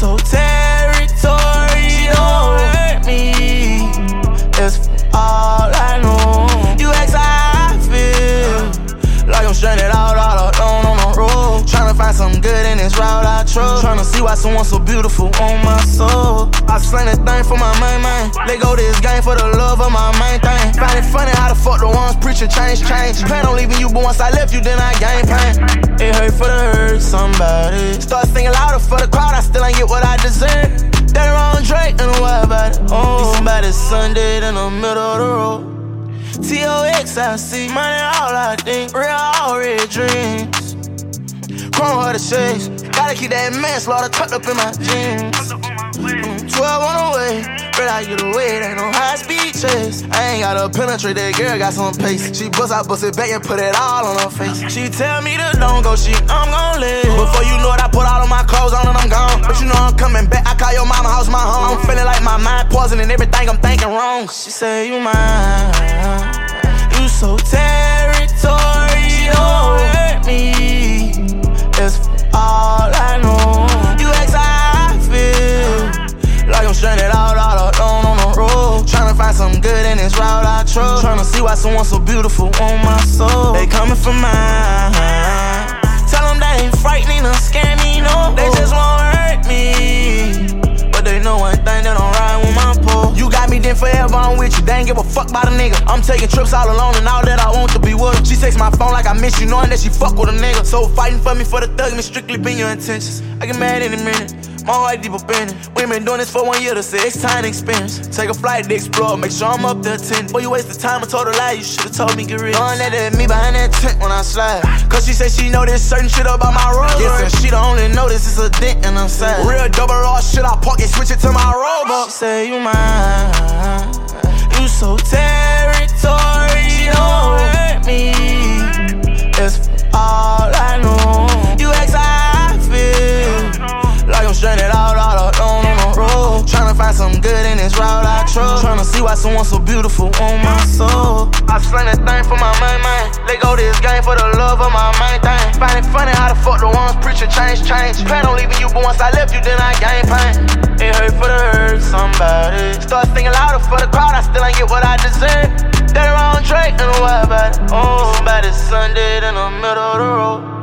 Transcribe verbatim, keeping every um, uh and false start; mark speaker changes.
Speaker 1: so territory, she don't hurt me. It's all I know. You ask how I feel, like I'm stranded out all alone on the road. Tryna find something good in this route I chose. Tryna see why someone so beautiful on my soul. I slang that thing for my main man. Let go this game for the love of my main thing. Find it funny how the fuck the ones preaching change, change. Plan on leaving you, but once I left you, then I gained pain. It hurt for the hurt somebody. Start singing louder for the crowd, I still ain't get what I deserve. That wrong Drake and what about it? Oh, somebody Sunday in the middle of the road. T O X I see, money all I think, real all red dreams. Chrome her to chase, gotta keep that manslaughter tucked up in my jeans. Mm, twelve on the way, but I get away, there ain't no high speed chase. I ain't gotta penetrate that girl, got some pace. She bust, I bust it back and put it all on her face. She tell me to don't go, she, I'm gon' live. Before you know it, I put all of my clothes on and I'm gone. But you know I'm coming back, I call your mama house my home. I'm feeling like my mind pausing and everything I'm thinking wrong. She say you mine, you so territory, she don't hurt me. It's all I know. You ask how I feel, like I'm stranded out all alone on the road. Tryna find something good in this route I chose. Tryna see why someone so beautiful on my soul. They coming for mine. Tell them they ain't frightening or scaring me, no. They just won't hurt me, but they know one thing, that I'm riding with my pole. You got me then forever, I'm with you. They ain't give a fuck about a nigga. I'm taking trips all alone and all that I want to be with her. She takes my phone like I miss you, knowing that she fuck with a nigga. So fighting for me for the thug, me strictly been your intentions. I get mad in a minute, my heart deep up in it. We been doing this for one year to say it's time experience. Take a flight to explore, make sure I'm up there attending. Boy, you wasted time and told a lie, you should've told me get rich. Knowing that at me behind that tent when I slide. Cause she say she know this certain shit about my road. Yes, and she the only know this is a dent in her side. Real double raw shit, I park and switch it to my robo. She say you mine, you so territory, she don't hurt me. It's all I know. You ask how I feel, like I'm stranded out all alone on the road. Tryna find something good in this route I chose. Tryna see why someone so beautiful on my soul. I slang that thing for my main man. Let go this game for the love of my main thing. Find it funny how the fuck the ones preaching change, change. Plan on leaving you, but once I left you, then I gained pain. It hurt for the hurt somebody. Start singing louder for the crowd, I still ain't get what I deserve. That wrong Drake and what about it? Oh, somebody Sunday in the middle of the road.